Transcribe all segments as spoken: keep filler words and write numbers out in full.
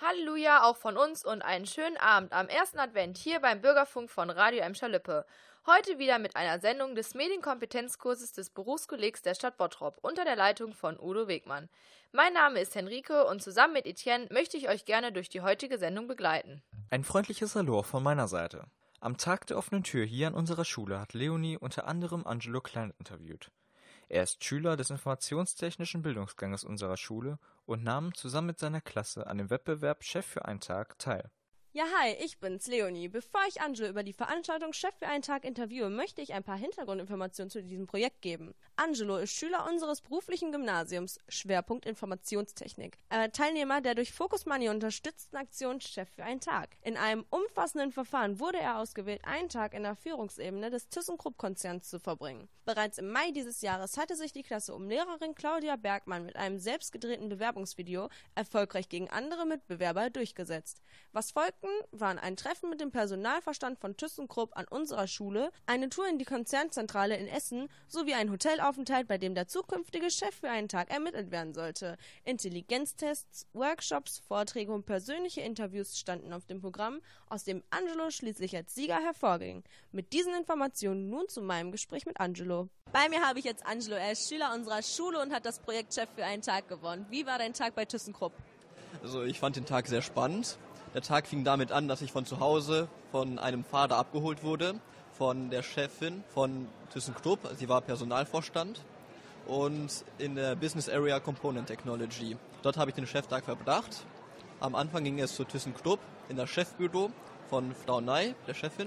Halleluja auch von uns und einen schönen Abend am ersten Advent hier beim Bürgerfunk von Radio Emscher-Lippe. Heute wieder mit einer Sendung des Medienkompetenzkurses des Berufskollegs der Stadt Bottrop unter der Leitung von Udo Wegmann. Mein Name ist Henrike und zusammen mit Etienne möchte ich euch gerne durch die heutige Sendung begleiten. Ein freundliches Hallo von meiner Seite. Am Tag der offenen Tür hier an unserer Schule hat Leonie unter anderem Angelo Klein interviewt. Er ist Schüler des informationstechnischen Bildungsganges unserer Schule und nahm zusammen mit seiner Klasse an dem Wettbewerb Chef für einen Tag teil. Ja, hi, ich bin's, Leonie. Bevor ich Angelo über die Veranstaltung Chef für einen Tag interviewe, möchte ich ein paar Hintergrundinformationen zu diesem Projekt geben. Angelo ist Schüler unseres beruflichen Gymnasiums, Schwerpunkt Informationstechnik. Er war Teilnehmer der durch Focus Money unterstützten Aktion Chef für einen Tag. In einem umfassenden Verfahren wurde er ausgewählt, einen Tag in der Führungsebene des ThyssenKrupp-Konzerns zu verbringen. Bereits im Mai dieses Jahres hatte sich die Klasse um Lehrerin Claudia Bergmann mit einem selbstgedrehten Bewerbungsvideo erfolgreich gegen andere Mitbewerber durchgesetzt. Was folgten, waren ein Treffen mit dem Personalverstand von ThyssenKrupp an unserer Schule, eine Tour in die Konzernzentrale in Essen sowie ein Hotelaufenthalt, bei dem der zukünftige Chef für einen Tag ermittelt werden sollte. Intelligenztests, Workshops, Vorträge und persönliche Interviews standen auf dem Programm, aus dem Angelo schließlich als Sieger hervorging. Mit diesen Informationen nun zu meinem Gespräch mit Angelo. Bei mir habe ich jetzt Angelo. Er ist Schüler unserer Schule und hat das Projekt Chef für einen Tag gewonnen. Wie war dein Tag bei ThyssenKrupp? Also ich fand den Tag sehr spannend. Der Tag fing damit an, dass ich von zu Hause von einem Vater abgeholt wurde, von der Chefin von ThyssenKrupp. Sie war Personalvorstand und in der Business Area Component Technology. Dort habe ich den Cheftag verbracht. Am Anfang ging es zu ThyssenKrupp in das Chefbüro von Frau Ney, der Chefin.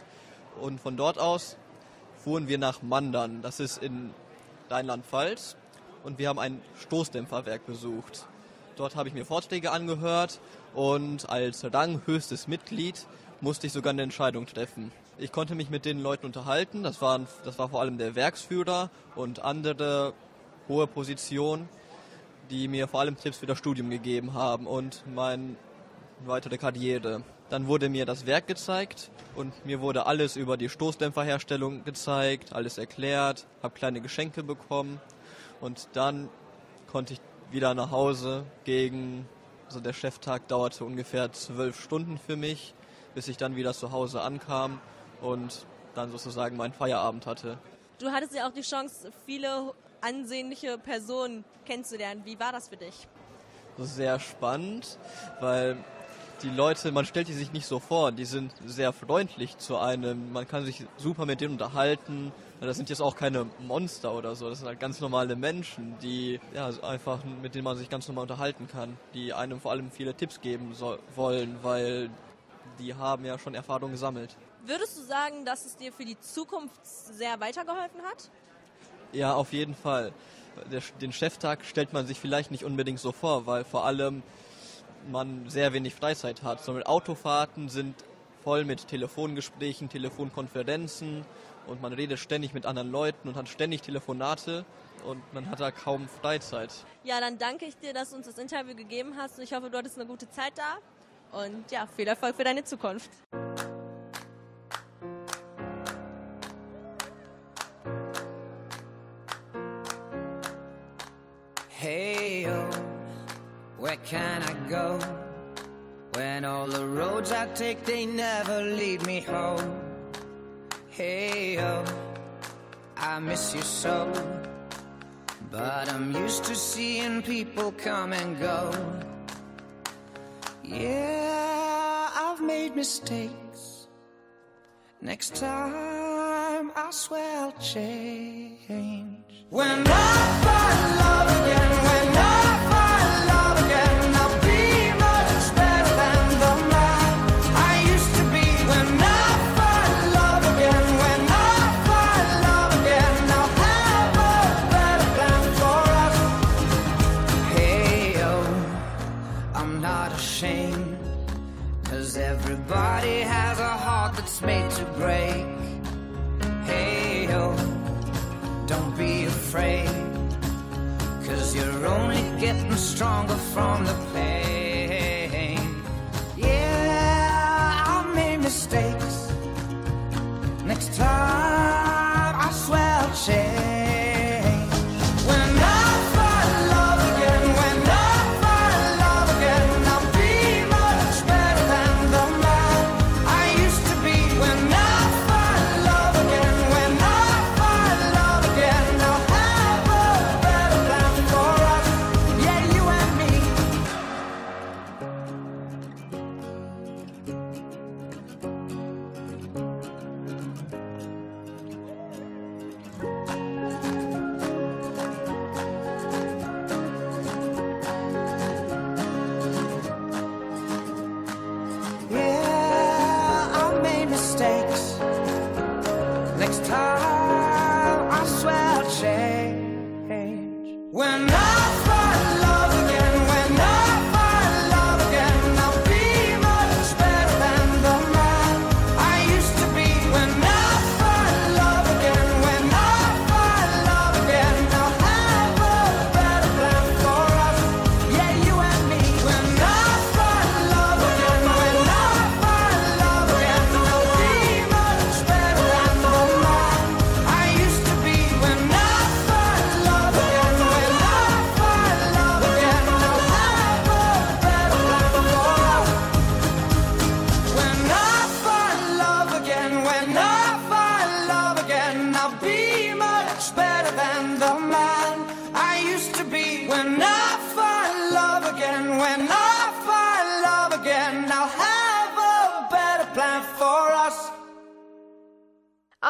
Und von dort aus fuhren wir nach Mandern, das ist in Rheinland-Pfalz. Und wir haben ein Stoßdämpferwerk besucht. Dort habe ich mir Vorträge angehört und als ranghöchstes Mitglied musste ich sogar eine Entscheidung treffen. Ich konnte mich mit den Leuten unterhalten, das, waren, das war vor allem der Werksführer und andere hohe Positionen, die mir vor allem Tipps für das Studium gegeben haben und meine weitere Karriere. Dann wurde mir das Werk gezeigt und mir wurde alles über die Stoßdämpferherstellung gezeigt, alles erklärt, habe kleine Geschenke bekommen und dann konnte ich wieder nach Hause gegen, also der Cheftag dauerte ungefähr zwölf Stunden für mich, bis ich dann wieder zu Hause ankam und dann sozusagen meinen Feierabend hatte. Du hattest ja auch die Chance, viele ansehnliche Personen kennenzulernen. Wie war das für dich? Sehr spannend, weil die Leute, man stellt die sich nicht so vor, die sind sehr freundlich zu einem, man kann sich super mit denen unterhalten. Das sind jetzt auch keine Monster oder so, das sind halt ganz normale Menschen, die ja einfach mit denen man sich ganz normal unterhalten kann, die einem vor allem viele Tipps geben so, wollen, weil die haben ja schon Erfahrung gesammelt. Würdest du sagen, dass es dir für die Zukunft sehr weitergeholfen hat? Ja, auf jeden Fall. Der, den Cheftag stellt man sich vielleicht nicht unbedingt so vor, weil vor allem man sehr wenig Freizeit hat. Zum Beispiel Autofahrten sind voll mit Telefongesprächen, Telefonkonferenzen und man redet ständig mit anderen Leuten und hat ständig Telefonate und man hat da kaum Freizeit. Ja, dann danke ich dir, dass du uns das Interview gegeben hast und ich hoffe, du hattest eine gute Zeit da und ja, viel Erfolg für deine Zukunft. Hey, oh, where can I go? When all the roads I take, they never lead me home. Hey, oh, I miss you so. But I'm used to seeing people come and go. Yeah, I've made mistakes. Next time, I swear I'll change. When I find love again, when I find love again, I'll be much better than the man I used to be. When I find love again, when I find love again, I'll have a better plan for us. Hey, oh, I'm not ashamed, 'cause everybody has a heart that's made to break. Hey, oh, don't be afraid, 'cause you're only getting stronger from the pain. Yeah, I made mistakes. Next time, I swear I'll change. When I find love again, when I find love again, I'll be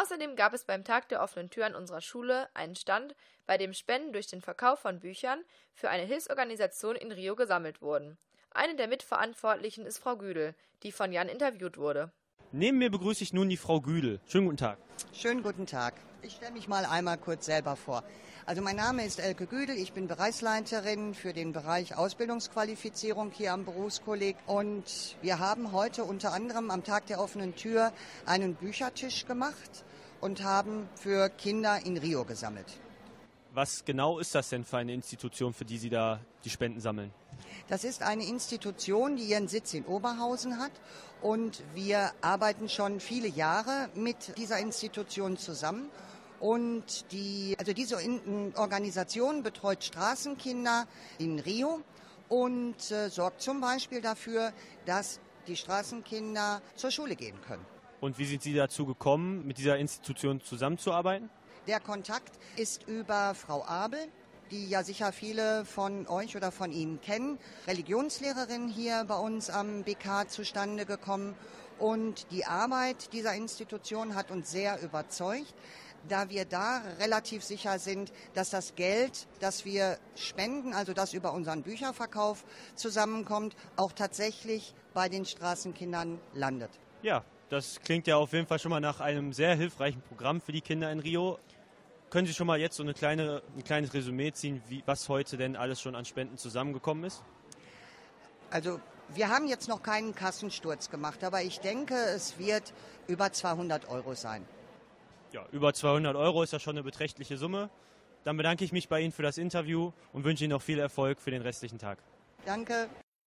Außerdem gab es beim Tag der offenen Tür an unserer Schule einen Stand, bei dem Spenden durch den Verkauf von Büchern für eine Hilfsorganisation in Rio gesammelt wurden. Eine der Mitverantwortlichen ist Frau Güdel, die von Jan interviewt wurde. Neben mir begrüße ich nun die Frau Güdel. Schönen guten Tag. Schönen guten Tag. Ich stelle mich mal einmal kurz selber vor. Also mein Name ist Elke Güdel, ich bin Bereichsleiterin für den Bereich Ausbildungsqualifizierung hier am Berufskolleg. Und wir haben heute unter anderem am Tag der offenen Tür einen Büchertisch gemacht und haben für Kinder in Rio gesammelt. Was genau ist das denn für eine Institution, für die Sie da die Spenden sammeln? Das ist eine Institution, die ihren Sitz in Oberhausen hat. Und wir arbeiten schon viele Jahre mit dieser Institution zusammen. Und die, also diese Organisation betreut Straßenkinder in Rio und äh, sorgt zum Beispiel dafür, dass die Straßenkinder zur Schule gehen können. Und wie sind Sie dazu gekommen, mit dieser Institution zusammenzuarbeiten? Der Kontakt ist über Frau Abel, die ja sicher viele von euch oder von Ihnen kennen, Religionslehrerin hier bei uns am B K zustande gekommen. Und die Arbeit dieser Institution hat uns sehr überzeugt, da wir da relativ sicher sind, dass das Geld, das wir spenden, also das über unseren Bücherverkauf zusammenkommt, auch tatsächlich bei den Straßenkindern landet. Ja, das klingt ja auf jeden Fall schon mal nach einem sehr hilfreichen Programm für die Kinder in Rio. Können Sie schon mal jetzt so eine kleine, ein kleines Resümee ziehen, wie, was heute denn alles schon an Spenden zusammengekommen ist? Also wir haben jetzt noch keinen Kassensturz gemacht, aber ich denke, es wird über zweihundert Euro sein. Ja, über zweihundert Euro ist ja schon eine beträchtliche Summe. Dann bedanke ich mich bei Ihnen für das Interview und wünsche Ihnen noch viel Erfolg für den restlichen Tag. Danke.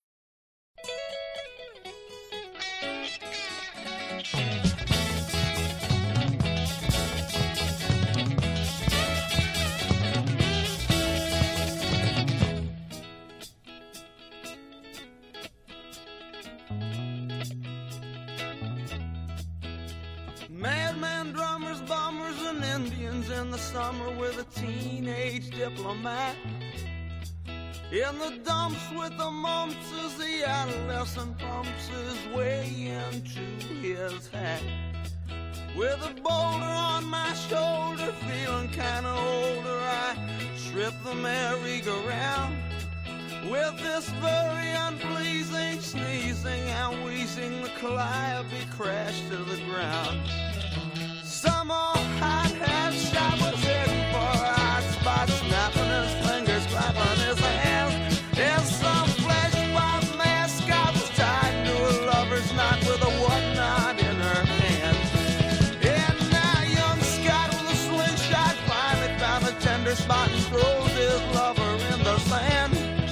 Madman, drummers, bombers, and Indians in the summer with a teenage diplomat. In the dumps with the mumps as the adolescent pumps his way into his hat. With a boulder on my shoulder, feeling kinda older, I trip the merry-go-round. With this very unpleasing sneezing and wheezing, the calliope crashed to the ground. Some old hot-hat shot was heading for a hot spot, snapping his fingers, clapping his hands. And some flesh-white mascot was tied to a lover's knot with a whatnot in her hand. And now young Scott with a slingshot finally found a tender spot and throws his lover in the sand.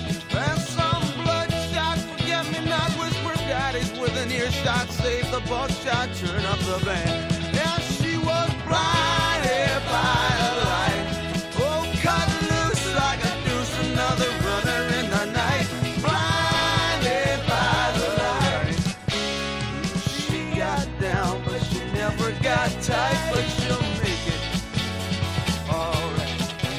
Within earshot, save the buckshot, turn up the band. Now she was blinded by the light. Oh, cut loose like a deuce, another runner in the night. Blinded by the light. She got down, but she never got tight, but she'll make it alright.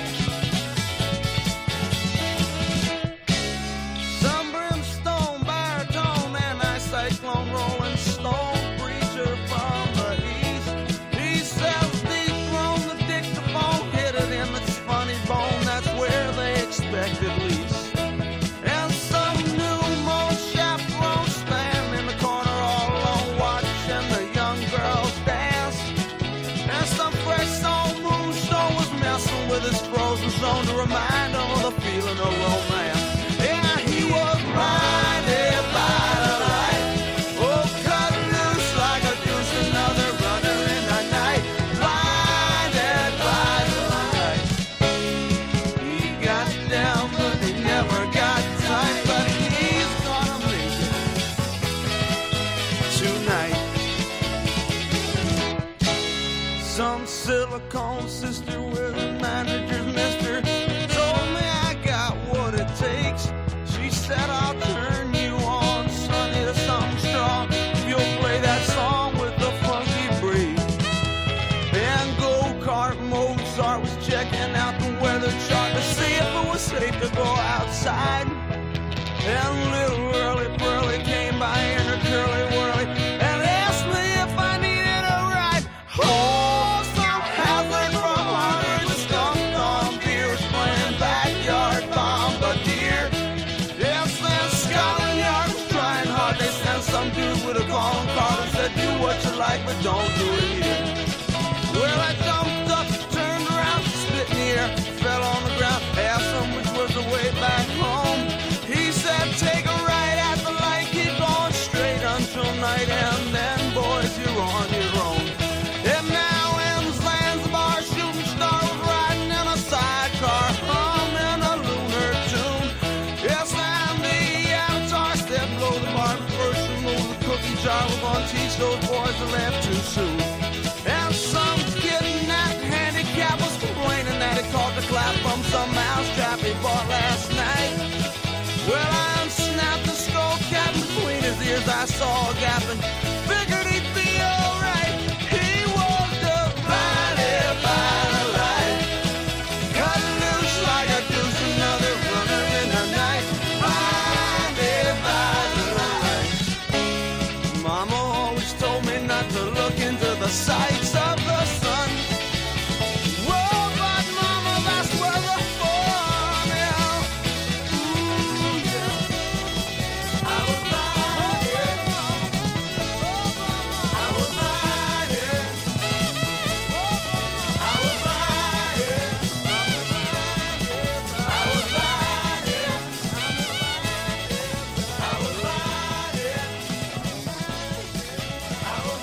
Some brimstone, baritone, and I cyclone rolling stone preacher from the east. He sells deep from the dictaphone, hit it in its funny bone, that's where they expect at least. And some new moon chaperone stand in the corner all alone watching the young girls dance. And some fresh soul moonstone was messing with his frozen zone to remind him of the feeling of romance. Yeah, he was blinded by the light. Oh, cut loose like a deuce, another runner in the night. Blinded by the light. He got down, but he never got tight. But he's gonna make it tonight. Some silicone sister with a manager's mister told me I got what it takes. She said I'll turn you on, sonny, to something strong. You'll play that song with the funky breeze. And go-kart Mozart was checking out the weather chart to see if it was safe to go outside. And little Early Pearly came by in her curly whirly and asked me if I needed a ride. Oh, like, but don't do it here. Well, I jumped up, turned around, spit in the air, fell on the ground, asked him which was the way back home. He said, take a right at the light, keep going straight until night, and then, boys, you're on your own. And now ends Zanzibar, shooting star was riding in a sidecar, humming a lunar tune. Yes, and the avatar stepped below the bar, first remove the cookie jar, we're gonna teach those boys to laugh too soon. And some kid in that handicap was complaining that he caught the clap from some mousetrap he bought last night. Well, I unsnapped the skull cap between his ears, I saw a gap and figured he'd be alright. He was divided by the light, cut loose like a goose, another runner in the night. Blinded by the light. Mama always told me not to look into the sights of the sun. Whoa, but mama, that's where the fun is. Ooh, yeah. I was blinded. I was blinded. I was blinded. I was blinded. I was blinded. I was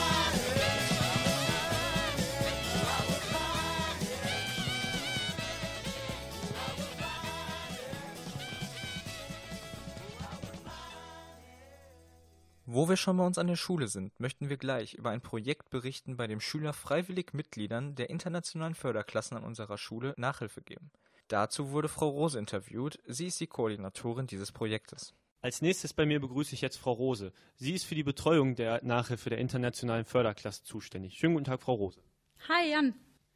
Wo wir schon bei uns an der Schule sind, möchten wir gleich über ein Projekt berichten, bei dem Schüler freiwillig Mitgliedern der internationalen Förderklassen an unserer Schule Nachhilfe geben. Dazu wurde Frau Rose interviewt, sie ist die Koordinatorin dieses Projektes. Als nächstes bei mir begrüße ich jetzt Frau Rose. Sie ist für die Betreuung der Nachhilfe der internationalen Förderklasse zuständig. Schönen guten Tag, Frau Rose. Hi, Jan.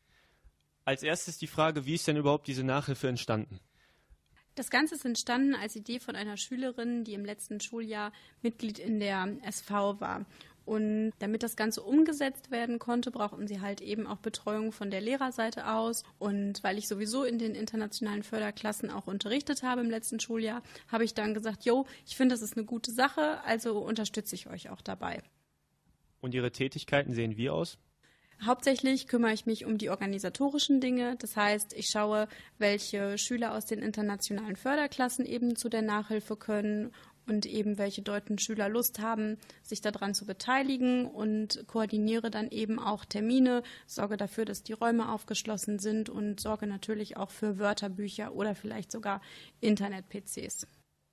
Als erstes die Frage, wie ist denn überhaupt diese Nachhilfe entstanden? Das Ganze ist entstanden als Idee von einer Schülerin, die im letzten Schuljahr Mitglied in der S V war. Und damit das Ganze umgesetzt werden konnte, brauchten sie halt eben auch Betreuung von der Lehrerseite aus. Und weil ich sowieso in den internationalen Förderklassen auch unterrichtet habe im letzten Schuljahr, habe ich dann gesagt, jo, ich finde, das ist eine gute Sache, also unterstütze ich euch auch dabei. Und Ihre Tätigkeiten sehen wie aus? Hauptsächlich kümmere ich mich um die organisatorischen Dinge. Das heißt, ich schaue, welche Schüler aus den internationalen Förderklassen eben zu der Nachhilfe können und eben welche deutschen Schüler Lust haben, sich daran zu beteiligen, und koordiniere dann eben auch Termine, sorge dafür, dass die Räume aufgeschlossen sind und sorge natürlich auch für Wörterbücher oder vielleicht sogar Internet-P Cs.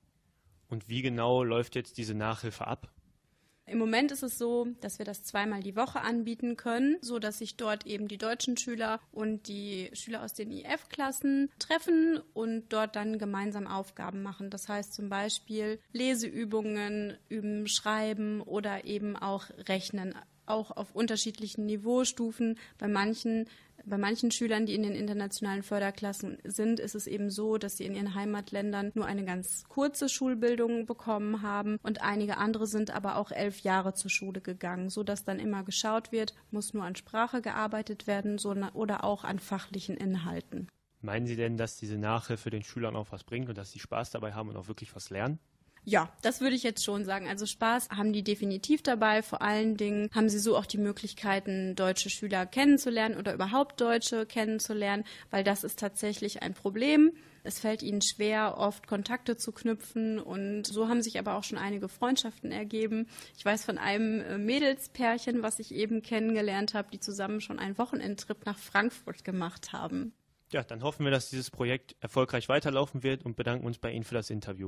Und wie genau läuft jetzt diese Nachhilfe ab? Im Moment ist es so, dass wir das zweimal die Woche anbieten können, so dass sich dort eben die deutschen Schüler und die Schüler aus den I F-Klassen treffen und dort dann gemeinsam Aufgaben machen. Das heißt zum Beispiel Leseübungen üben, schreiben oder eben auch rechnen, auch auf unterschiedlichen Niveaustufen. Bei manchen Bei manchen Schülern, die in den internationalen Förderklassen sind, ist es eben so, dass sie in ihren Heimatländern nur eine ganz kurze Schulbildung bekommen haben, und einige andere sind aber auch elf Jahre zur Schule gegangen, sodass dann immer geschaut wird, muss nur an Sprache gearbeitet werden oder auch an fachlichen Inhalten. Meinen Sie denn, dass diese Nachhilfe den Schülern auch was bringt und dass sie Spaß dabei haben und auch wirklich was lernen? Ja, das würde ich jetzt schon sagen. Also Spaß haben die definitiv dabei. Vor allen Dingen haben sie so auch die Möglichkeiten, deutsche Schüler kennenzulernen oder überhaupt Deutsche kennenzulernen, weil das ist tatsächlich ein Problem. Es fällt ihnen schwer, oft Kontakte zu knüpfen, und so haben sich aber auch schon einige Freundschaften ergeben. Ich weiß von einem Mädelspärchen, was ich eben kennengelernt habe, die zusammen schon einen Wochenendtrip nach Frankfurt gemacht haben. Ja, dann hoffen wir, dass dieses Projekt erfolgreich weiterlaufen wird und bedanken uns bei Ihnen für das Interview.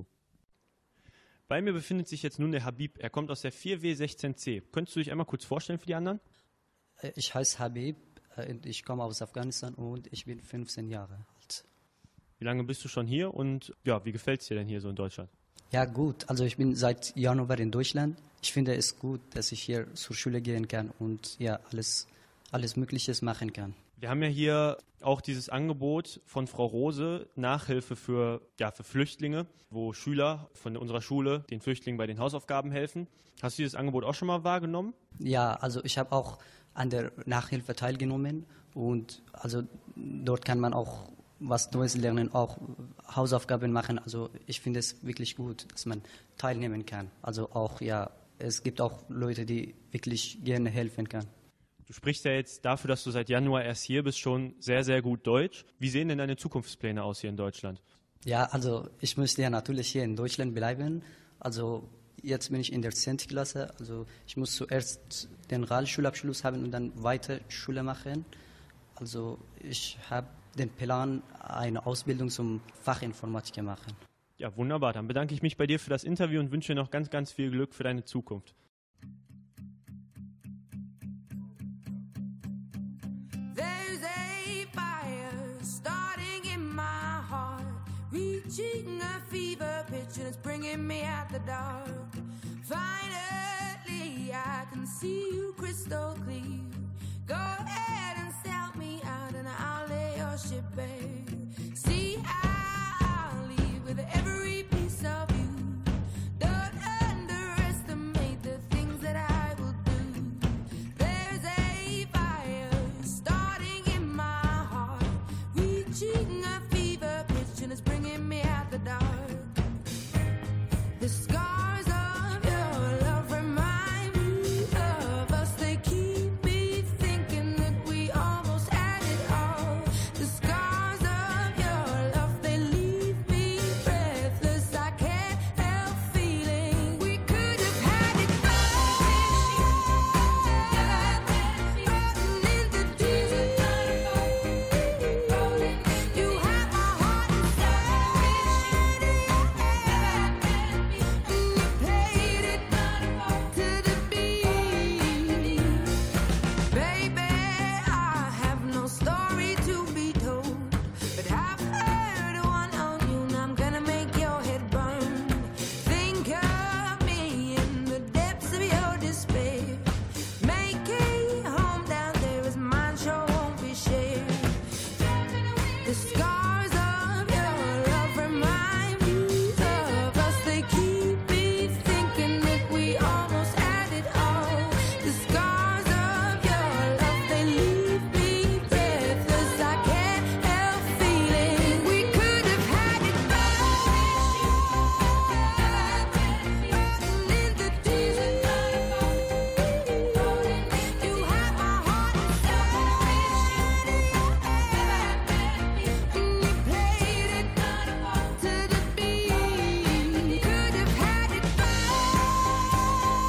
Bei mir befindet sich jetzt nun der Habib. Er kommt aus der vier W sechzehn C. Könntest du dich einmal kurz vorstellen für die anderen? Ich heiße Habib, ich komme aus Afghanistan und ich bin fünfzehn Jahre alt. Wie lange bist du schon hier und ja, wie gefällt es dir denn hier so in Deutschland? Ja gut, also ich bin seit Januar in Deutschland. Ich finde es gut, dass ich hier zur Schule gehen kann und ja alles, alles Mögliches machen kann. Wir haben ja hier auch dieses Angebot von Frau Rose, Nachhilfe für, ja, für Flüchtlinge, wo Schüler von unserer Schule den Flüchtlingen bei den Hausaufgaben helfen. Hast du dieses Angebot auch schon mal wahrgenommen? Ja, also ich habe auch an der Nachhilfe teilgenommen, und also dort kann man auch was Neues lernen, auch Hausaufgaben machen. Also ich finde es wirklich gut, dass man teilnehmen kann. Also auch ja es gibt auch Leute, die wirklich gerne helfen können. Du sprichst ja jetzt dafür, dass du seit Januar erst hier bist, schon sehr, sehr gut Deutsch. Wie sehen denn deine Zukunftspläne aus hier in Deutschland? Ja, also ich möchte ja natürlich hier in Deutschland bleiben. Also jetzt bin ich in der zehnten Klasse. Also ich muss zuerst den Realschulabschluss haben und dann weiter Schule machen. Also ich habe den Plan, eine Ausbildung zum Fachinformatiker machen. Ja, wunderbar. Dann bedanke ich mich bei dir für das Interview und wünsche dir noch ganz, ganz viel Glück für deine Zukunft. Reaching a fever pitch and it's bringing me out the dark. Finally, I can see you crystal clear. Go ahead and sell me out and I'll lay your ship bare. See, I'll leave with every piece of you. Don't underestimate the things that I will do. There's a fire starting in my heart, reaching a fever pitch and it's bringing me out the dark. The scars of your love remind me of us. They keep me thinking that we almost had it all. The scars of your love, they leave me breathless. I can't help feeling we could have had it all. Rotten in the deep. You have my heart inside. And you played it to the beat. Baby, I have no story to be told, but I've heard one on you and I'm gonna make your head burn. Think of me in the depths of your despair. Make a home down there as mine sure won't be shared. The scars of your love remind me of us. They keep me thinking that we almost had it all. The scars of your love, they leave me breathless. I can't help feeling we could have had it all. Rotten in the deep. You have my heart inside. And you played it to the beat. Could have had it all.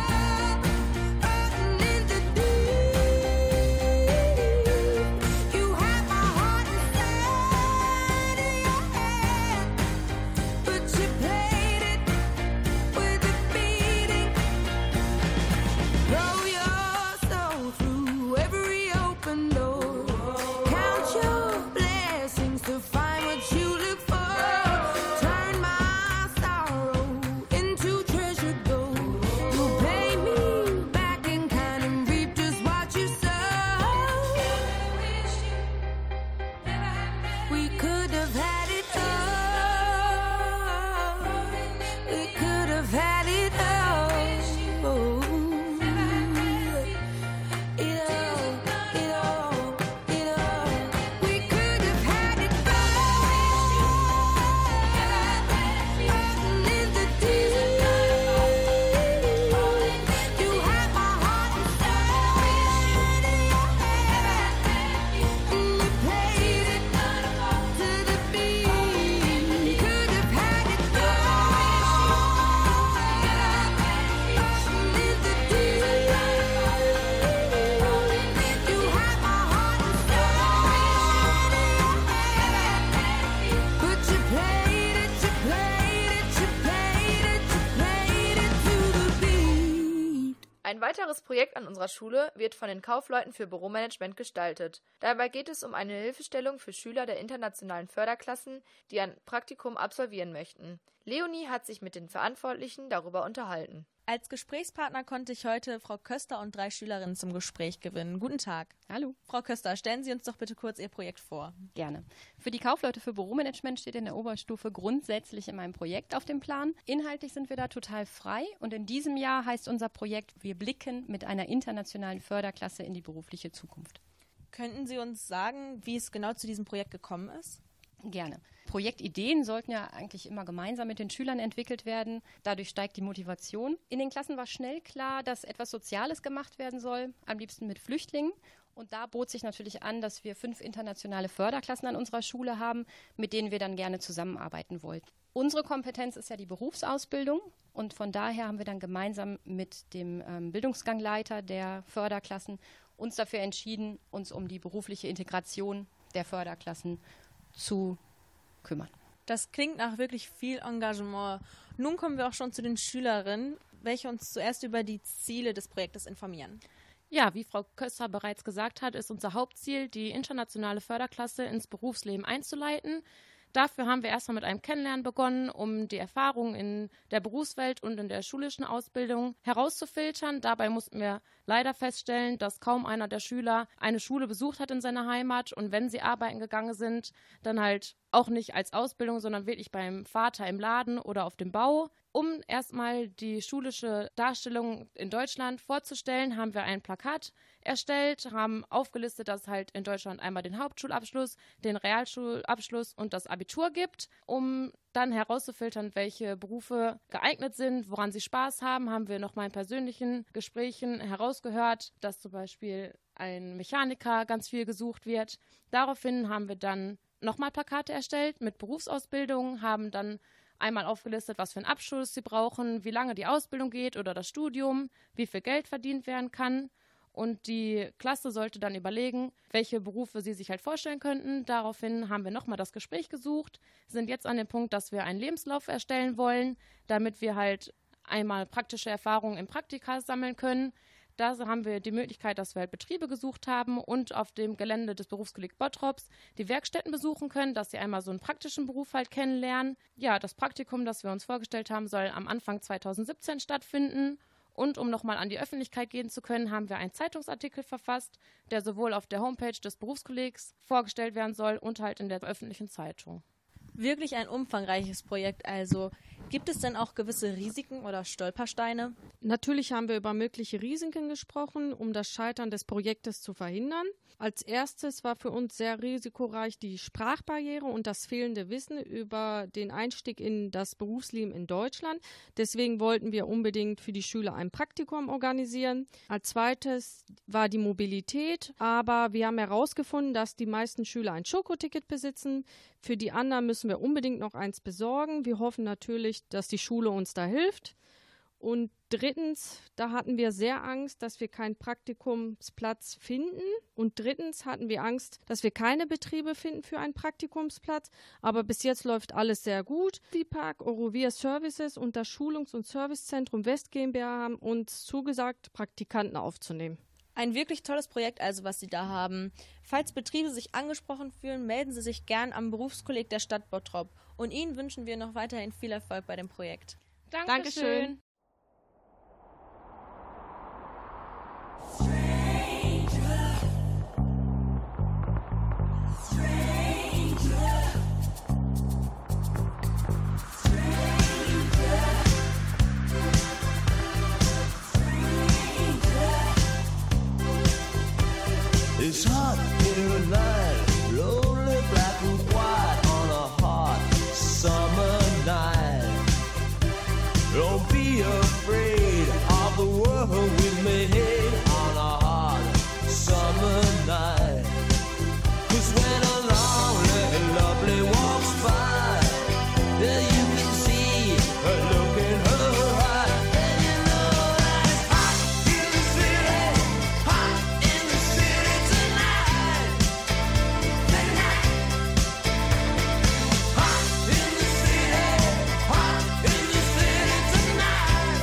Rotten in the deep. You have my heart inside of your hand, but you played it with a beating. Throw your soul through every open door. Count your blessings to find what you look for. Turn my sorrow into treasure gold. You'll pay me back in kind and reap just what you sow. We could have had it all. We could have had it all. It all, it all, it all. We could have had it all. Rotten in the deep. You have my heart inside. And you played it to the beat. Could have had it all. Rotten in the deep. You have my heart inside. But you played it, you played it, you played it, you played it to the beat. Ein weiteres Projekt an unserer Schule wird von den Kaufleuten für Büromanagement gestaltet. Dabei geht es um eine Hilfestellung für Schüler der internationalen Förderklassen, die ein Praktikum absolvieren möchten. Leonie hat sich mit den Verantwortlichen darüber unterhalten. Als Gesprächspartner konnte ich heute Frau Köster und drei Schülerinnen zum Gespräch gewinnen. Guten Tag. Hallo. Frau Köster, stellen Sie uns doch bitte kurz Ihr Projekt vor. Gerne. Für die Kaufleute für Büromanagement steht in der Oberstufe grundsätzlich in meinem Projekt auf dem Plan. Inhaltlich sind wir da total frei und in diesem Jahr heißt unser Projekt Wir blicken mit einer internationalen Förderklasse in die berufliche Zukunft. Könnten Sie uns sagen, wie es genau zu diesem Projekt gekommen ist? Gerne. Projektideen sollten ja eigentlich immer gemeinsam mit den Schülern entwickelt werden. Dadurch steigt die Motivation. In den Klassen war schnell klar, dass etwas Soziales gemacht werden soll, am liebsten mit Flüchtlingen. Und da bot sich natürlich an, dass wir fünf internationale Förderklassen an unserer Schule haben, mit denen wir dann gerne zusammenarbeiten wollten. Unsere Kompetenz ist ja die Berufsausbildung und von daher haben wir dann gemeinsam mit dem ähm, Bildungsgangleiter der Förderklassen uns dafür entschieden, uns um die berufliche Integration der Förderklassen zu kümmern. Das klingt nach wirklich viel Engagement. Nun kommen wir auch schon zu den Schülerinnen, welche uns zuerst über die Ziele des Projektes informieren. Ja, wie Frau Köster bereits gesagt hat, ist unser Hauptziel, die internationale Förderklasse ins Berufsleben einzuleiten. Dafür haben wir erstmal mit einem Kennenlernen begonnen, um die Erfahrungen in der Berufswelt und in der schulischen Ausbildung herauszufiltern. Dabei mussten wir leider feststellen, dass kaum einer der Schüler eine Schule besucht hat in seiner Heimat und wenn sie arbeiten gegangen sind, dann halt auch nicht als Ausbildung, sondern wirklich beim Vater im Laden oder auf dem Bau. Um erstmal die schulische Darstellung in Deutschland vorzustellen, haben wir ein Plakat erstellt, haben aufgelistet, dass es halt in Deutschland einmal den Hauptschulabschluss, den Realschulabschluss und das Abitur gibt. Um dann herauszufiltern, welche Berufe geeignet sind, woran sie Spaß haben, haben wir nochmal in persönlichen Gesprächen herausgehört, dass zum Beispiel ein Mechaniker ganz viel gesucht wird. Daraufhin haben wir dann nochmal Plakate erstellt mit Berufsausbildung, haben dann einmal aufgelistet, was für einen Abschluss sie brauchen, wie lange die Ausbildung geht oder das Studium, wie viel Geld verdient werden kann. Und die Klasse sollte dann überlegen, welche Berufe sie sich halt vorstellen könnten. Daraufhin haben wir nochmal das Gespräch gesucht, sind jetzt an dem Punkt, dass wir einen Lebenslauf erstellen wollen, damit wir halt einmal praktische Erfahrungen im Praktika sammeln können. Da haben wir die Möglichkeit, dass wir halt Betriebe gesucht haben und auf dem Gelände des Berufskollegs Bottrops die Werkstätten besuchen können, dass sie einmal so einen praktischen Beruf halt kennenlernen. Ja, das Praktikum, das wir uns vorgestellt haben, soll am Anfang zweitausendsiebzehn stattfinden. Und um nochmal an die Öffentlichkeit gehen zu können, haben wir einen Zeitungsartikel verfasst, der sowohl auf der Homepage des Berufskollegs vorgestellt werden soll und halt in der öffentlichen Zeitung. Wirklich ein umfangreiches Projekt also. Gibt es denn auch gewisse Risiken oder Stolpersteine? Natürlich haben wir über mögliche Risiken gesprochen, um das Scheitern des Projektes zu verhindern. Als erstes war für uns sehr risikoreich die Sprachbarriere und das fehlende Wissen über den Einstieg in das Berufsleben in Deutschland. Deswegen wollten wir unbedingt für die Schüler ein Praktikum organisieren. Als zweites war die Mobilität, aber wir haben herausgefunden, dass die meisten Schüler ein Schokoticket besitzen. Für die anderen müssen wir unbedingt noch eins besorgen. Wir hoffen natürlich, dass die Schule uns da hilft. Und drittens, da hatten wir sehr Angst, dass wir keinen Praktikumsplatz finden. Und drittens hatten wir Angst, dass wir keine Betriebe finden für einen Praktikumsplatz. Aber bis jetzt läuft alles sehr gut. Vipark, Eurovia Services und das Schulungs- und Servicezentrum West GmbH haben uns zugesagt, Praktikanten aufzunehmen. Ein wirklich tolles Projekt also, was Sie da haben. Falls Betriebe sich angesprochen fühlen, melden Sie sich gern am Berufskolleg der Stadt Bottrop. Und Ihnen wünschen wir noch weiterhin viel Erfolg bei dem Projekt. Dankeschön. It's hot here at night, lonely black and white on a hot summer night. Don't be afraid of the world we've made on a hot summer night. 'Cause when a lonely and lovely walks by, there you can see her look in her eye. And you know that it's hot in the city, hot in the city tonight. Tonight. Hot in the city, hot in the city tonight.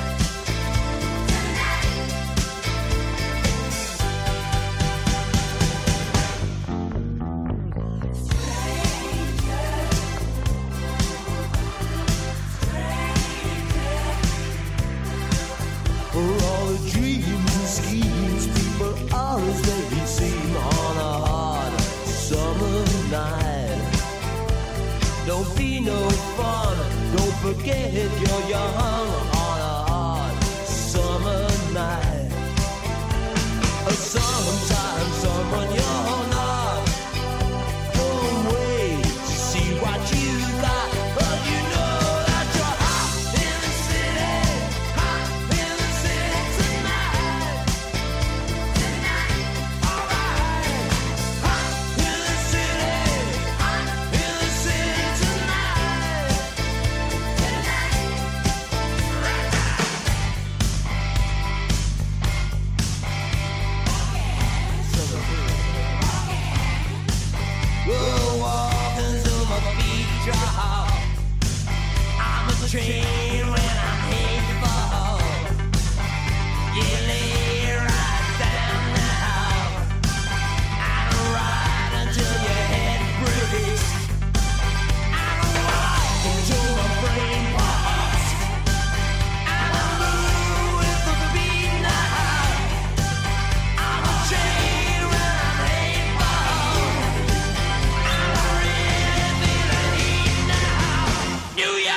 For all the dreams and schemes, people always make it seem on a hot summer night. Don't be no fun, don't forget you're young on a hot summer night. Sometimes someone you're not, don't wait to see chain when I'm heading for home. You lay right down now. I don't ride until your head breaks. I don't walk until my brain pops. I don't move with the beat now. I'm a chain when I'm heading for home. I don't really feel the heat now. New York.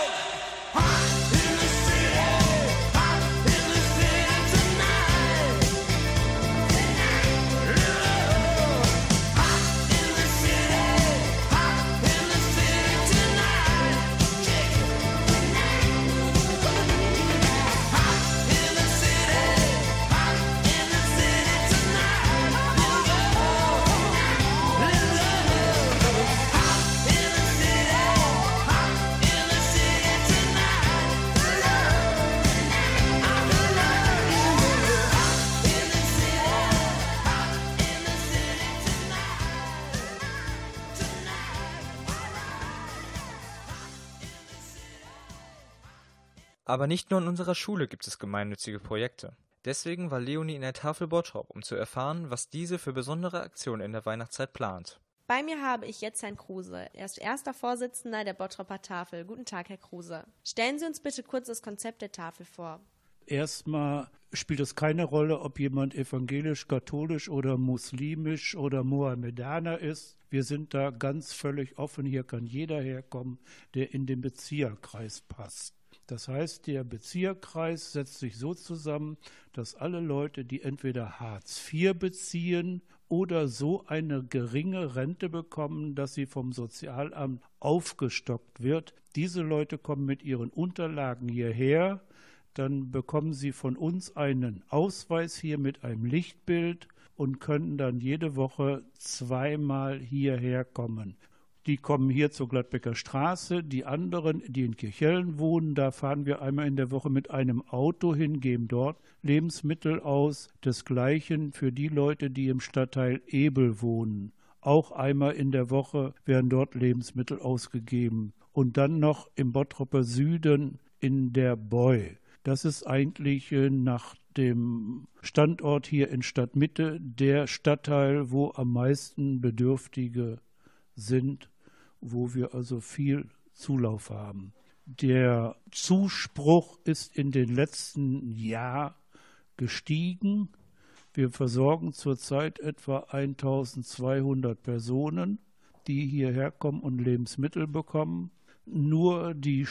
Aber nicht nur in unserer Schule gibt es gemeinnützige Projekte. Deswegen war Leonie in der Tafel Bottrop, um zu erfahren, was diese für besondere Aktionen in der Weihnachtszeit plant. Bei mir habe ich jetzt Herrn Kruse. Er ist erster Vorsitzender der Bottroper Tafel. Guten Tag, Herr Kruse. Stellen Sie uns bitte kurz das Konzept der Tafel vor. Erstmal spielt es keine Rolle, ob jemand evangelisch, katholisch oder muslimisch oder Mohammedaner ist. Wir sind da ganz völlig offen. Hier kann jeder herkommen, der in den Bezieherkreis passt. Das heißt, der Bezieherkreis setzt sich so zusammen, dass alle Leute, die entweder Hartz vier beziehen oder so eine geringe Rente bekommen, dass sie vom Sozialamt aufgestockt wird, diese Leute kommen mit ihren Unterlagen hierher. Dann bekommen sie von uns einen Ausweis hier mit einem Lichtbild und können dann jede Woche zweimal hierher kommen. Die kommen hier zur Gladbecker Straße, die anderen, die in Kirchhellen wohnen, da fahren wir einmal in der Woche mit einem Auto hin, geben dort Lebensmittel aus. Desgleichen für die Leute, die im Stadtteil Ebel wohnen. Auch einmal in der Woche werden dort Lebensmittel ausgegeben. Und dann noch im Bottroper Süden in der Boi. Das ist eigentlich nach dem Standort hier in Stadtmitte der Stadtteil, wo am meisten Bedürftige sind, wo wir also viel Zulauf haben. Der Zuspruch ist in den letzten Jahren gestiegen. Wir versorgen zurzeit etwa eintausendzweihundert Personen, die hierher kommen und Lebensmittel bekommen. Nur die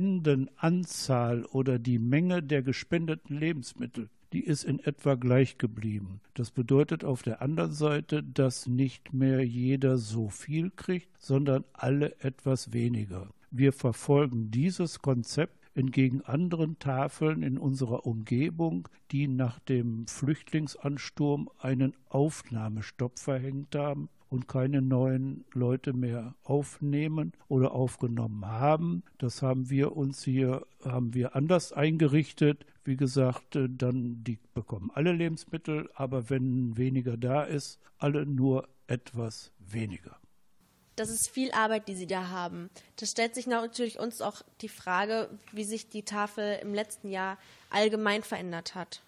Spendenanzahl oder die Menge der gespendeten Lebensmittel, die ist in etwa gleich geblieben. Das bedeutet auf der anderen Seite, dass nicht mehr jeder so viel kriegt, sondern alle etwas weniger. Wir verfolgen dieses Konzept entgegen anderen Tafeln in unserer Umgebung, die nach dem Flüchtlingsansturm einen Aufnahmestopp verhängt haben und keine neuen Leute mehr aufnehmen oder aufgenommen haben. Das haben wir uns hier, haben wir anders eingerichtet. Wie gesagt, dann die bekommen alle Lebensmittel, aber wenn weniger da ist, alle nur etwas weniger. Das ist viel Arbeit, die Sie da haben. Da stellt sich natürlich uns auch die Frage, wie sich die Tafel im letzten Jahr allgemein verändert hat.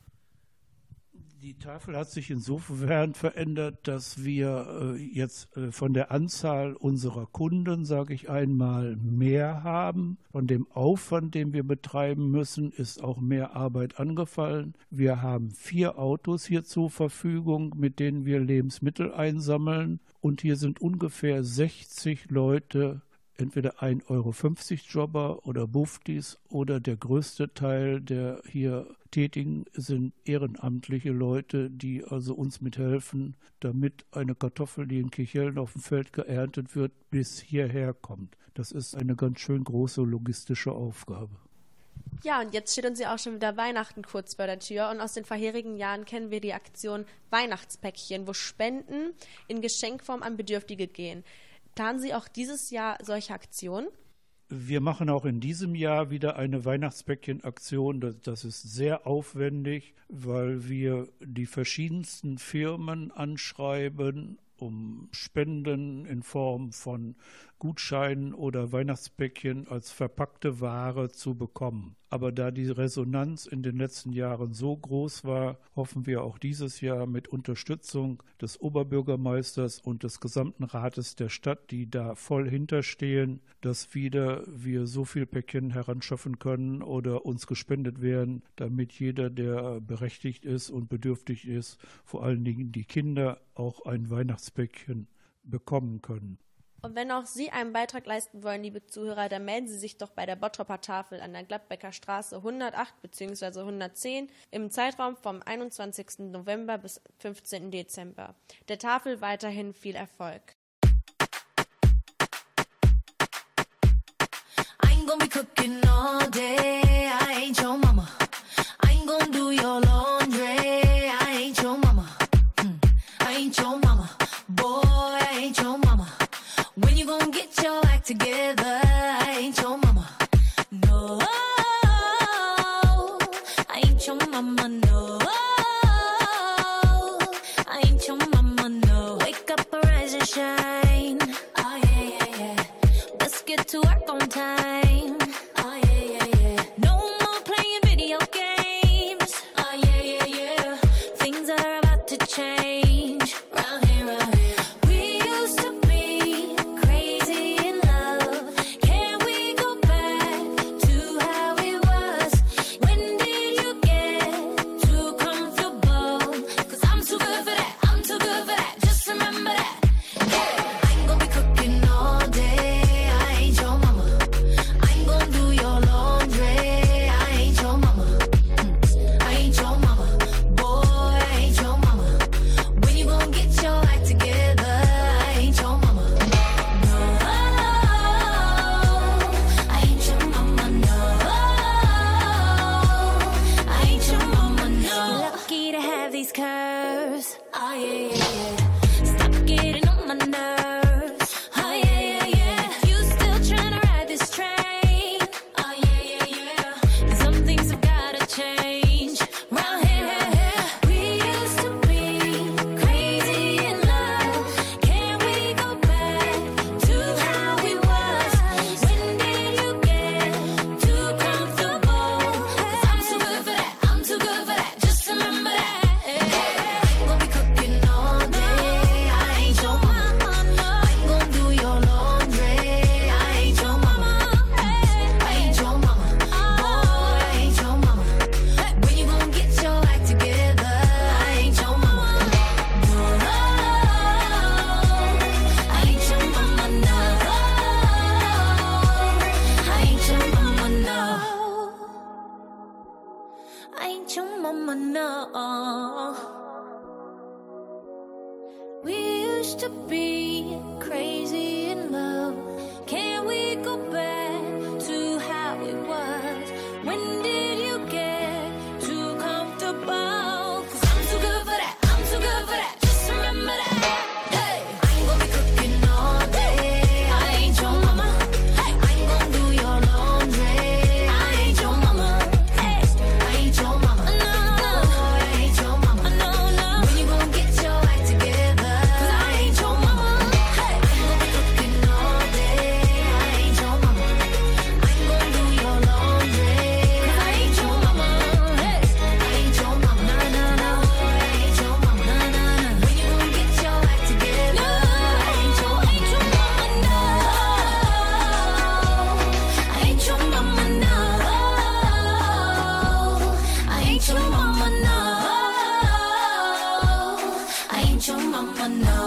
Die Tafel hat sich insofern verändert, dass wir äh, jetzt äh, von der Anzahl unserer Kunden, sage ich einmal, mehr haben. Von dem Aufwand, den wir betreiben müssen, ist auch mehr Arbeit angefallen. Wir haben vier Autos hier zur Verfügung, mit denen wir Lebensmittel einsammeln. Und hier sind ungefähr sechzig Leute, entweder ein Euro fünfzig Jobber oder Buftis oder der größte Teil der hier Tätigen sind ehrenamtliche Leute, die also uns mithelfen, damit eine Kartoffel, die in Kirchhellen auf dem Feld geerntet wird, bis hierher kommt. Das ist eine ganz schön große logistische Aufgabe. Ja, und jetzt steht uns ja auch schon wieder Weihnachten kurz vor der Tür. Und aus den vorherigen Jahren kennen wir die Aktion Weihnachtspäckchen, wo Spenden in Geschenkform an Bedürftige gehen. Planen Sie auch dieses Jahr solche Aktionen? Wir machen auch in diesem Jahr wieder eine Weihnachtspäckchen-Aktion. Das, das ist sehr aufwendig, weil wir die verschiedensten Firmen anschreiben, um Spenden in Form von Gutscheinen oder Weihnachtsbäckchen als verpackte Ware zu bekommen. Aber da die Resonanz in den letzten Jahren so groß war, hoffen wir auch dieses Jahr mit Unterstützung des Oberbürgermeisters und des gesamten Rates der Stadt, die da voll hinterstehen, dass wieder wir so viel Päckchen heranschaffen können oder uns gespendet werden, damit jeder, der berechtigt ist und bedürftig ist, vor allen Dingen die Kinder, auch ein Weihnachtsbäckchen bekommen können. Und wenn auch Sie einen Beitrag leisten wollen, liebe Zuhörer, dann melden Sie sich doch bei der Bottroper Tafel an der Gladbecker Straße hundertacht bzw. hundertzehn im Zeitraum vom einundzwanzigsten November bis fünfzehnten Dezember. Der Tafel weiterhin viel Erfolg. I ain't gonna be cooking all day, I ain't your mama. I ain't gonna do your laundry, I ain't your mama. Mm. I ain't your mama, boy, I ain't your mama. When you gonna get your act together? I ain't your mama. No, I ain't your mama, no. I ain't your mama, no. Wake up, arise and shine. Oh yeah, yeah, yeah. Let's get to work on time. Oh yeah, yeah, yeah. No more playing video games. Oh yeah, yeah, yeah. Things are about to change. Round here, round here. We used to be crazy in love. Can we go back to how it was? When did you get too comfortable? Cause I'm too good for that, I'm too good for that. Just remember that. Yeah. I ain't gonna be cooking all day, I ain't your mama. I ain't gonna do your laundry, I ain't your mama. Mm. I ain't your mama, boy, I ain't your mama. When you gonna get your act together? I ain't your mama. No, I ain't your mama, no. I ain't your mama, no. Lucky to have these curves. Oh yeah, yeah, yeah. Stop getting on my nerves. Oh yeah, yeah, yeah. You still tryna ride this train? Oh yeah, yeah, yeah. Some things have gotta change. Round here, we used to be crazy in love. Can we go back to how it was? When did you get too comfortable? Cause I'm too good for that, I'm too good for that. Just remember that. I ain't gonna be cooking all day, I ain't your mama. I ain't gonna do your laundry, I ain't your mama. I ain't your mama, boy, I ain't your mama. When you gonna get your act together? I ain't your mama. No, I ain't your mama, no. I ain't your mama, no. I ain't your mama, no. We used to be crazy in love. Can we go back to how it was? When did you get too comfortable? Cause I'm too good for that, I'm too good for that. Just remember that. Hey, I ain't gonna be cooking all day, I ain't your mama. I ain't gonna do your laundry, I ain't your mama. Hey, I ain't your mama. No, no, I ain't your mama. No, no. When you gonna get your act together? Cause I ain't your mama. Hey, I ain't gonna be cooking all day, I ain't your mama. I ain't gonna do your laundry, cause I ain't your mama. Hey, I ain't your mama. No, no, no, I ain't your mama. No, no, no. When you gonna get your act together? I ain't your, ain't your mama, no. I ain't your mama, no. I ain't your mama, no. I ain't your mama, no.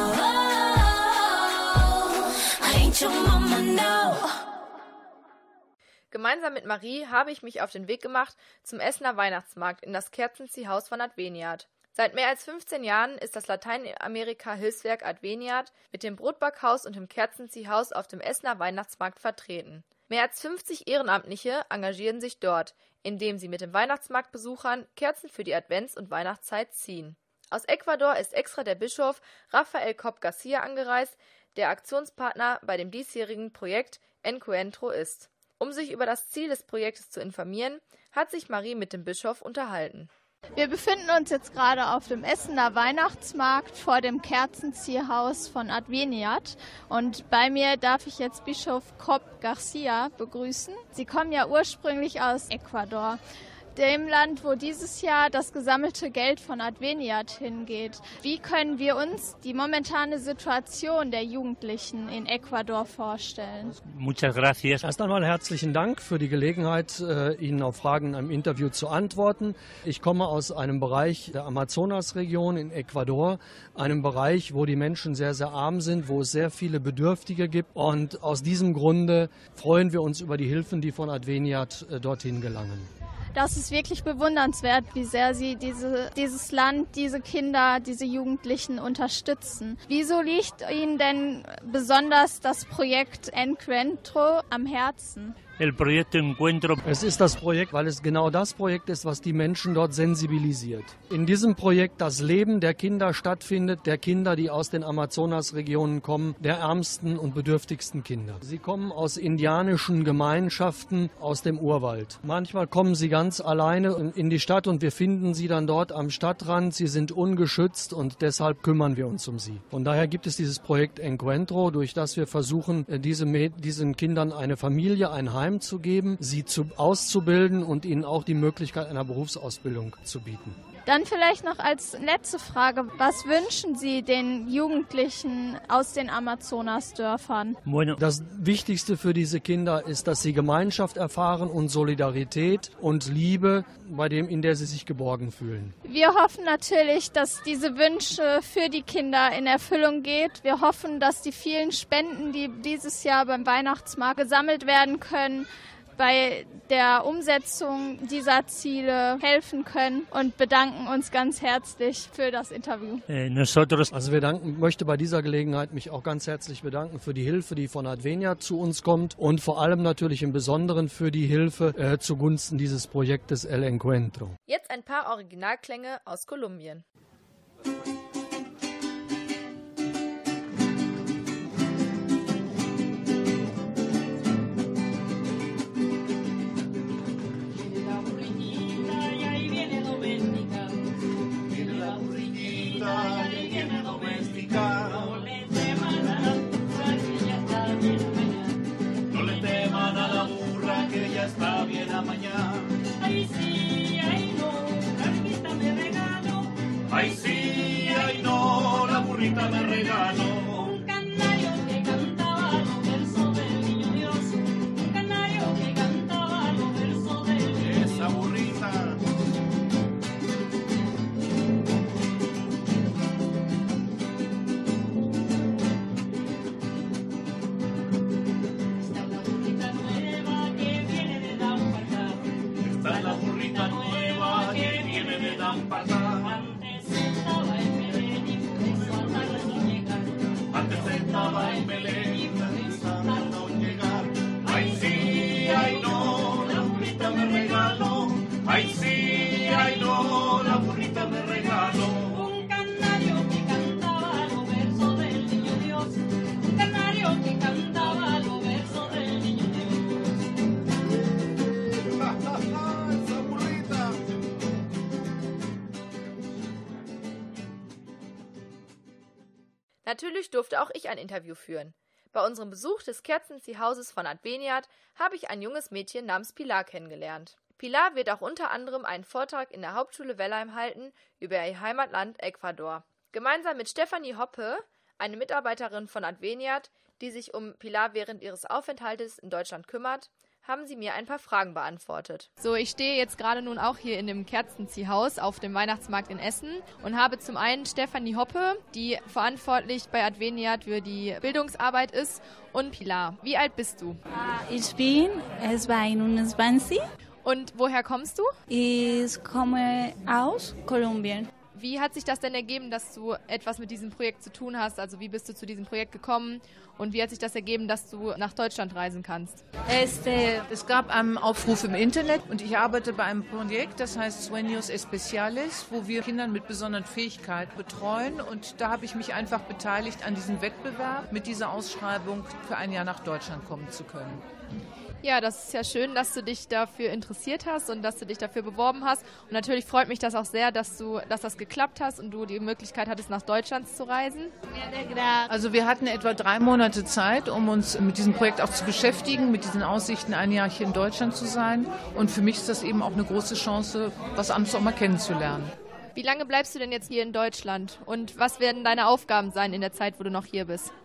I ain't your mama, no. Gemeinsam mit Marie habe ich mich auf den Weg gemacht zum Essener Weihnachtsmarkt in das Kerzenziehhaus von Adveniat. Seit mehr als fünfzehn Jahren ist das Lateinamerika-Hilfswerk Adveniat mit dem Brotbackhaus und dem Kerzenziehhaus auf dem Essener Weihnachtsmarkt vertreten. Mehr als fünfzig Ehrenamtliche engagieren sich dort, indem sie mit den Weihnachtsmarktbesuchern Kerzen für die Advents- und Weihnachtszeit ziehen. Aus Ecuador ist extra der Bischof Rafael Cobb Garcia angereist, der Aktionspartner bei dem diesjährigen Projekt Encuentro ist. Um sich über das Ziel des Projektes zu informieren, hat sich Marie mit dem Bischof unterhalten. Wir befinden uns jetzt gerade auf dem Essener Weihnachtsmarkt vor dem Kerzenziehhaus von Adveniat. Und bei mir darf ich jetzt Bischof Cobb Garcia begrüßen. Sie kommen ja ursprünglich aus Ecuador, dem Land, wo dieses Jahr das gesammelte Geld von Adveniat hingeht. Wie können wir uns die momentane Situation der Jugendlichen in Ecuador vorstellen? Muchas gracias. Erst einmal herzlichen Dank für die Gelegenheit, Ihnen auf Fragen in einem Interview zu antworten. Ich komme aus einem Bereich der Amazonasregion in Ecuador, einem Bereich, wo die Menschen sehr, sehr arm sind, wo es sehr viele Bedürftige gibt. Und aus diesem Grunde freuen wir uns über die Hilfen, die von Adveniat dorthin gelangen. Das ist wirklich bewundernswert, wie sehr Sie diese, dieses Land, diese Kinder, diese Jugendlichen unterstützen. Wieso liegt Ihnen denn besonders das Projekt Encuentro am Herzen? Es ist das Projekt, weil es genau das Projekt ist, was die Menschen dort sensibilisiert. In diesem Projekt das Leben der Kinder stattfindet, der Kinder, die aus den Amazonasregionen kommen, der ärmsten und bedürftigsten Kinder. Sie kommen aus indianischen Gemeinschaften aus dem Urwald. Manchmal kommen sie ganz alleine in die Stadt und wir finden sie dann dort am Stadtrand. Sie sind ungeschützt und deshalb kümmern wir uns um sie. Von daher gibt es dieses Projekt Encuentro, durch das wir versuchen, diese, diesen Kindern eine Familie, ein Heim zu geben, sie zu, auszubilden und ihnen auch die Möglichkeit einer Berufsausbildung zu bieten. Dann vielleicht noch als letzte Frage, was wünschen Sie den Jugendlichen aus den Amazonasdörfern? Das Wichtigste für diese Kinder ist, dass sie Gemeinschaft erfahren und Solidarität und Liebe, bei dem, in der sie sich geborgen fühlen. Wir hoffen natürlich, dass diese Wünsche für die Kinder in Erfüllung geht. Wir hoffen, dass die vielen Spenden, die dieses Jahr beim Weihnachtsmarkt gesammelt werden können, bei der Umsetzung dieser Ziele helfen können und bedanken uns ganz herzlich für das Interview. Also wir danken, möchte bei dieser Gelegenheit mich auch ganz herzlich bedanken für die Hilfe, die von Adveniat zu uns kommt und vor allem natürlich im Besonderen für die Hilfe äh, zugunsten dieses Projektes El Encuentro. Jetzt ein paar Originalklänge aus Kolumbien. Está bien amañada. Ay sí, ay no, la burrita me regaló. Ay sí, ay no, la burrita me regaló. Un canario que cantaba los versos del niño Dios. Un canario que cantaba los versos del niño Dios. Esa burrita. Antes estaba en Belén y por eso a no llegar. Antes estaba en Belén y por eso a no llegar. Ay sí, ay no, la burrita me regaló. Ay sí, ay no, la burrita me regaló. Un canario que cantaba los versos del niño Dios. Un canario que cantaba los versos del niño Dios. Esa burrita. Natürlich durfte auch ich ein Interview führen. Bei unserem Besuch des Kerzenziehhauses von Adveniat habe ich ein junges Mädchen namens Pilar kennengelernt. Pilar wird auch unter anderem einen Vortrag in der Hauptschule Wellheim halten über ihr Heimatland Ecuador. Gemeinsam mit Stefanie Hoppe, eine Mitarbeiterin von Adveniat, die sich um Pilar während ihres Aufenthaltes in Deutschland kümmert, haben sie mir ein paar Fragen beantwortet. So, ich stehe jetzt gerade nun auch hier in dem Kerzenziehhaus auf dem Weihnachtsmarkt in Essen und habe zum einen Stefanie Hoppe, die verantwortlich bei Adveniat für die Bildungsarbeit ist, und Pilar. Wie alt bist du? Ich bin zweiundzwanzig. Und woher kommst du? Ich komme aus Kolumbien. Wie hat sich das denn ergeben, dass du etwas mit diesem Projekt zu tun hast? Also wie bist du zu diesem Projekt gekommen Und wie hat sich das ergeben, dass du nach Deutschland reisen kannst? Es gab einen Aufruf im Internet und ich arbeite bei einem Projekt, das heißt Sueños Especiales, wo wir Kinder mit besonderen Fähigkeiten betreuen. Und da habe ich mich einfach beteiligt an diesem Wettbewerb, mit dieser Ausschreibung für ein Jahr nach Deutschland kommen zu können. Ja, das ist ja schön, dass du dich dafür interessiert hast und dass du dich dafür beworben hast. Und natürlich freut mich das auch sehr, dass du, dass das geklappt hast und du die Möglichkeit hattest, nach Deutschland zu reisen. Also wir hatten etwa drei Monate Zeit, um uns mit diesem Projekt auch zu beschäftigen, mit diesen Aussichten, ein Jahr hier in Deutschland zu sein. Und für mich ist das eben auch eine große Chance, was anderes auch mal kennenzulernen. Wie lange bleibst du denn jetzt hier in Deutschland? Und was werden deine Aufgaben sein in der Zeit, wo du noch hier bist?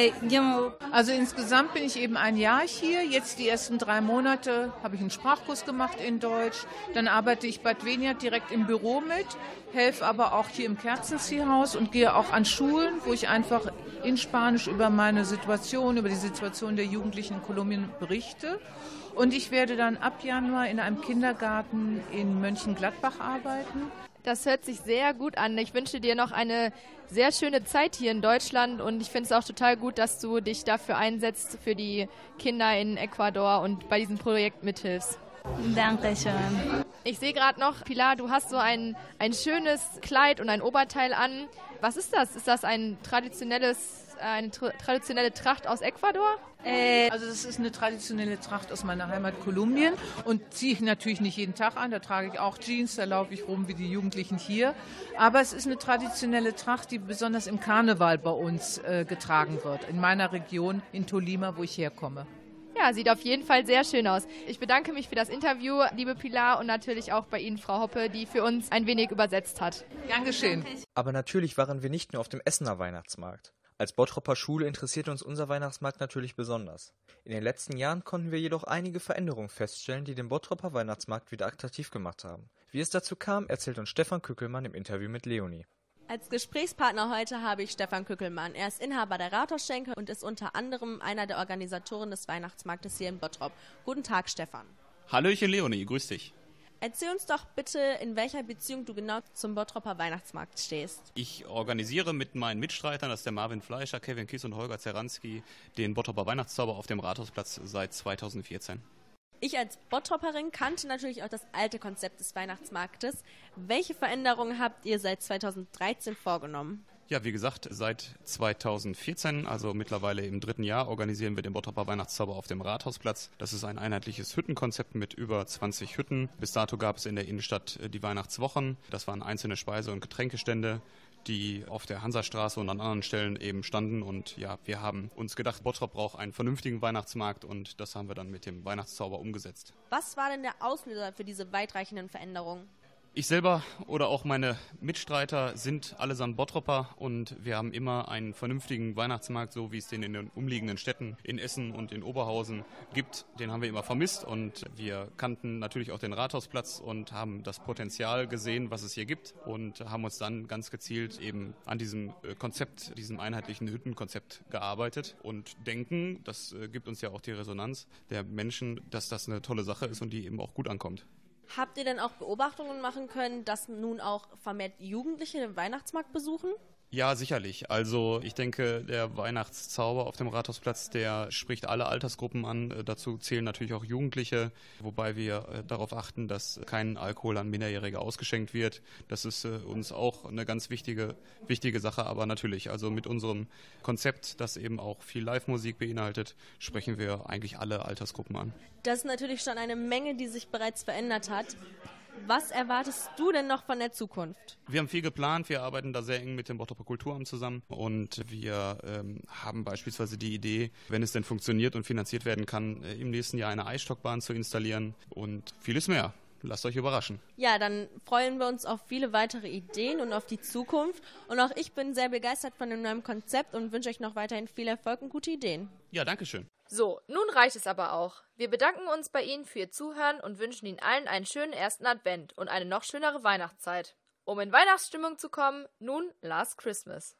Also insgesamt bin ich eben ein Jahr hier. Jetzt die ersten drei Monate habe ich einen Sprachkurs gemacht in Deutsch. Dann arbeite ich bei Adveniat direkt im Büro mit, helfe aber auch hier im Kerzenziehhaus und gehe auch an Schulen, wo ich einfach in Spanisch über meine Situation, über die Situation der Jugendlichen in Kolumbien berichte. Und ich werde dann ab Januar in einem Kindergarten in Mönchengladbach arbeiten. Das hört sich sehr gut an. Ich wünsche dir noch eine sehr schöne Zeit hier in Deutschland und ich finde es auch total gut, dass du dich dafür einsetzt, für die Kinder in Ecuador und bei diesem Projekt mithilfst. Dankeschön. Ich sehe gerade noch, Pilar, du hast so ein, ein schönes Kleid und ein Oberteil an. Was ist das? Ist das ein traditionelles, eine tra- traditionelle Tracht aus Ecuador? Also das ist eine traditionelle Tracht aus meiner Heimat Kolumbien und ziehe ich natürlich nicht jeden Tag an. Da trage ich auch Jeans, da laufe ich rum wie die Jugendlichen hier. Aber es ist eine traditionelle Tracht, die besonders im Karneval bei uns äh, getragen wird, in meiner Region, in Tolima, wo ich herkomme. Ja, sieht auf jeden Fall sehr schön aus. Ich bedanke mich für das Interview, liebe Pilar, und natürlich auch bei Ihnen, Frau Hoppe, die für uns ein wenig übersetzt hat. Gern geschehen. Aber natürlich waren wir nicht nur auf dem Essener Weihnachtsmarkt. Als Bottropper Schule interessiert uns unser Weihnachtsmarkt natürlich besonders. In den letzten Jahren konnten wir jedoch einige Veränderungen feststellen, die den Bottropper Weihnachtsmarkt wieder attraktiv gemacht haben. Wie es dazu kam, erzählt uns Stefan Kückelmann im Interview mit Leonie. Als Gesprächspartner heute habe ich Stefan Kückelmann. Er ist Inhaber der Rathausschenke und ist unter anderem einer der Organisatoren des Weihnachtsmarktes hier in Bottrop. Guten Tag, Stefan. Hallöchen, Leonie, grüß dich. Erzähl uns doch bitte, in welcher Beziehung du genau zum Bottropper Weihnachtsmarkt stehst. Ich organisiere mit meinen Mitstreitern, das ist der Marvin Fleischer, Kevin Kiss und Holger Zeranski, den Bottropper Weihnachtszauber auf dem Rathausplatz seit zweitausendvierzehn. Ich als Bottropperin kannte natürlich auch das alte Konzept des Weihnachtsmarktes. Welche Veränderungen habt ihr seit zweitausenddreizehn vorgenommen? Ja, wie gesagt, seit zweitausendvierzehn, also mittlerweile im dritten Jahr, organisieren wir den Bottropper Weihnachtszauber auf dem Rathausplatz. Das ist ein einheitliches Hüttenkonzept mit über zwanzig Hütten. Bis dato gab es in der Innenstadt die Weihnachtswochen. Das waren einzelne Speise- und Getränkestände, die auf der Hansastraße und an anderen Stellen eben standen. Und ja, wir haben uns gedacht, Bottrop braucht einen vernünftigen Weihnachtsmarkt und das haben wir dann mit dem Weihnachtszauber umgesetzt. Was war denn der Auslöser für diese weitreichenden Veränderungen? Ich selber oder auch meine Mitstreiter sind allesamt Bottropper und wir haben immer einen vernünftigen Weihnachtsmarkt, so wie es den in den umliegenden Städten in Essen und in Oberhausen gibt. Den haben wir immer vermisst und wir kannten natürlich auch den Rathausplatz und haben das Potenzial gesehen, was es hier gibt und haben uns dann ganz gezielt eben an diesem Konzept, diesem einheitlichen Hüttenkonzept gearbeitet und denken, das gibt uns ja auch die Resonanz der Menschen, dass das eine tolle Sache ist und die eben auch gut ankommt. Habt ihr denn auch Beobachtungen machen können, dass nun auch vermehrt Jugendliche den Weihnachtsmarkt besuchen? Ja, sicherlich. Also ich denke, der Weihnachtszauber auf dem Rathausplatz, der spricht alle Altersgruppen an. Dazu zählen natürlich auch Jugendliche, wobei wir äh, darauf achten, dass kein Alkohol an Minderjährige ausgeschenkt wird. Das ist äh, uns auch eine ganz wichtige, wichtige Sache. Aber natürlich, also mit unserem Konzept, das eben auch viel Live-Musik beinhaltet, sprechen wir eigentlich alle Altersgruppen an. Das ist natürlich schon eine Menge, die sich bereits verändert hat. Was erwartest du denn noch von der Zukunft? Wir haben viel geplant, wir arbeiten da sehr eng mit dem Bottroper Kulturamt zusammen und wir ähm, haben beispielsweise die Idee, wenn es denn funktioniert und finanziert werden kann, äh, im nächsten Jahr eine Eisstockbahn zu installieren und vieles mehr. Lasst euch überraschen. Ja, dann freuen wir uns auf viele weitere Ideen und auf die Zukunft. Und auch ich bin sehr begeistert von dem neuen Konzept und wünsche euch noch weiterhin viel Erfolg und gute Ideen. Ja, danke schön. So, nun reicht es aber auch. Wir bedanken uns bei Ihnen für Ihr Zuhören und wünschen Ihnen allen einen schönen ersten Advent und eine noch schönere Weihnachtszeit. Um in Weihnachtsstimmung zu kommen, nun Last Christmas.